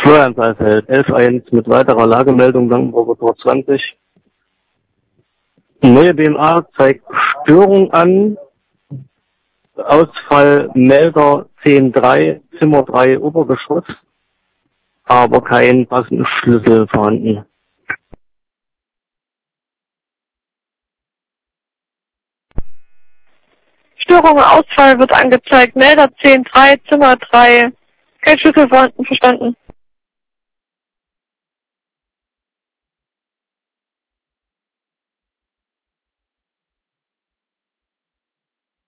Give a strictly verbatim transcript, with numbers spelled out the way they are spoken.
Florian Saalfeld, elf eins mit weiterer Lagemeldung Blankenburger Tor zwanzig. Neue B M A zeigt Störung an. Ausfall Melder zehn drei, Zimmer drei Obergeschoss, aber kein passender Schlüssel vorhanden. Störung, Ausfall wird angezeigt. Melder zehn drei, Zimmer drei. Kein Schlüssel vorhanden, verstanden.